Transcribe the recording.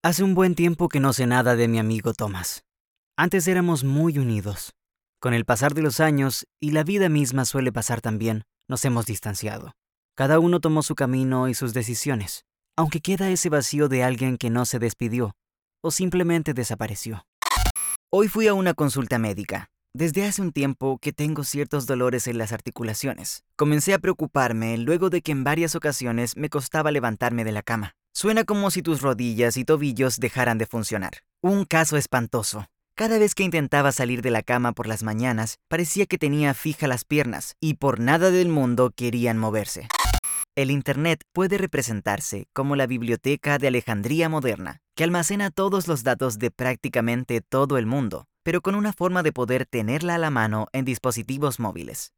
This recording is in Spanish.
Hace un buen tiempo que no sé nada de mi amigo Thomas. Antes éramos muy unidos. Con el pasar de los años, y la vida misma suele pasar también, nos hemos distanciado. Cada uno tomó su camino y sus decisiones, aunque queda ese vacío de alguien que no se despidió o simplemente desapareció. Hoy fui a una consulta médica. Desde hace un tiempo que tengo ciertos dolores en las articulaciones. Comencé a preocuparme luego de que en varias ocasiones me costaba levantarme de la cama. Suena como si tus rodillas y tobillos dejaran de funcionar. Un caso espantoso. Cada vez que intentaba salir de la cama por las mañanas, parecía que tenía fijas las piernas y por nada del mundo querían moverse. El Internet puede representarse como la biblioteca de Alejandría moderna, que almacena todos los datos de prácticamente todo el mundo, pero con una forma de poder tenerla a la mano en dispositivos móviles.